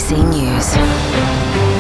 ABC News.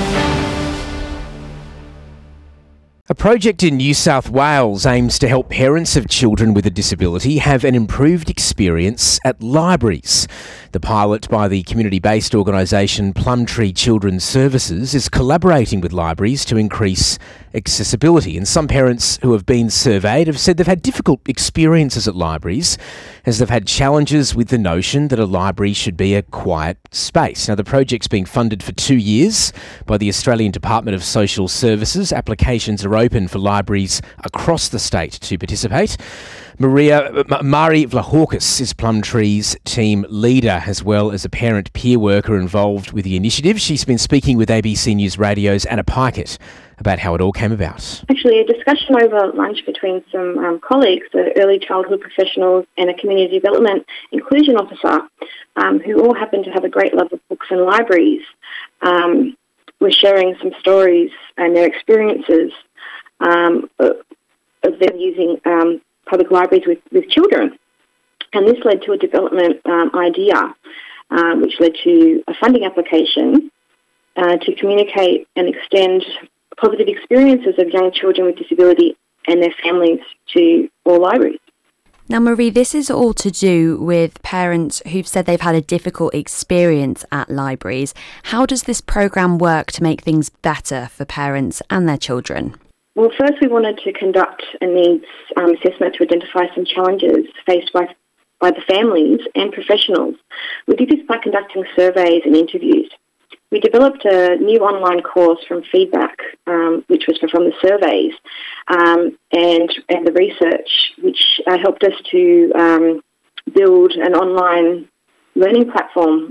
A project in New South Wales aims to help parents of children with a disability have an improved experience at libraries. The pilot by the community-based organisation Plumtree Children's Services is collaborating with libraries to increase accessibility. And some parents who have been surveyed have said they've had difficult experiences at libraries as they've had challenges with the notion that a library should be a quiet space. Now, the project's being funded for 2 years by the Australian Department of Social Services. Applications are open for libraries across the state to participate. Mari Vlahoukas is Plumtree's team leader, as well as a parent peer worker involved with the initiative. She's been speaking with ABC News Radio's Anna Pikett about how it all came about. Actually, a discussion over lunch between some colleagues, early childhood professionals and a community development inclusion officer, who all happen to have a great love of books and libraries, were sharing some stories and their experiences of them using public libraries with children. And this led to a development idea, which led to a funding application to communicate and extend positive experiences of young children with disability and their families to all libraries. Now, Marie, this is all to do with parents who've said they've had a difficult experience at libraries. How does this programme work to make things better for parents and their children? Well, first we wanted to conduct a needs assessment to identify some challenges faced by the families and professionals. We did this by conducting surveys and interviews. We developed a new online course from feedback, which was from the surveys, and the research, which helped us to build an online learning platform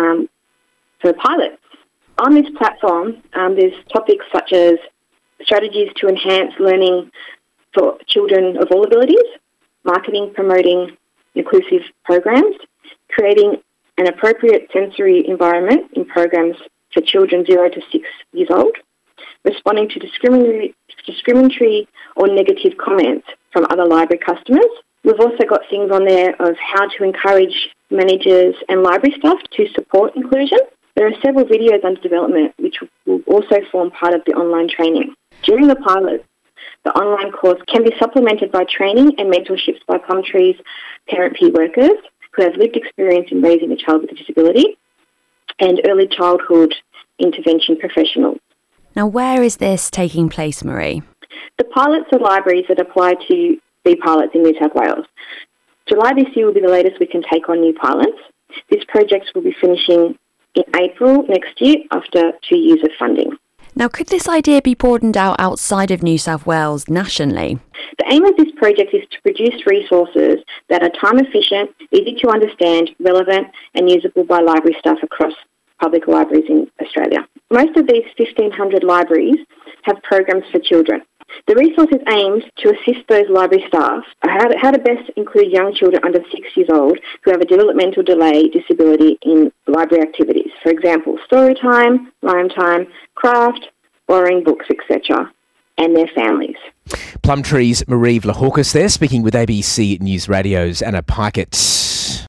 for pilots. On this platform, there's topics such as strategies to enhance learning for children of all abilities, marketing, promoting inclusive programs, creating an appropriate sensory environment in programs for children 0 to 6 years old, responding to discriminatory or negative comments from other library customers. We've also got things on there of how to encourage managers and library staff to support inclusion. There are several videos under development which will also form part of the online training. During the pilot, the online course can be supplemented by training and mentorships by Plumtree's parent peer workers who have lived experience in raising a child with a disability and early childhood intervention professionals. Now, where is this taking place, Marie? The pilots are libraries that apply to be pilots in New South Wales. July this year will be the latest we can take on new pilots. This project will be finishing in April next year after 2 years of funding. Now, could this idea be broadened out outside of New South Wales nationally? The aim of this project is to produce resources that are time efficient, easy to understand, relevant and usable by library staff across public libraries in Australia. Most of these 1,500 libraries have programs for children. The resource is aimed to assist those library staff how to best include young children under 6 years old who have a developmental delay disability in library activities. For example, story time, rhyme time, craft, borrowing books, etc., and their families. Plumtree's Mari Vlahoukas there, speaking with ABC News Radio's Anna Pikett.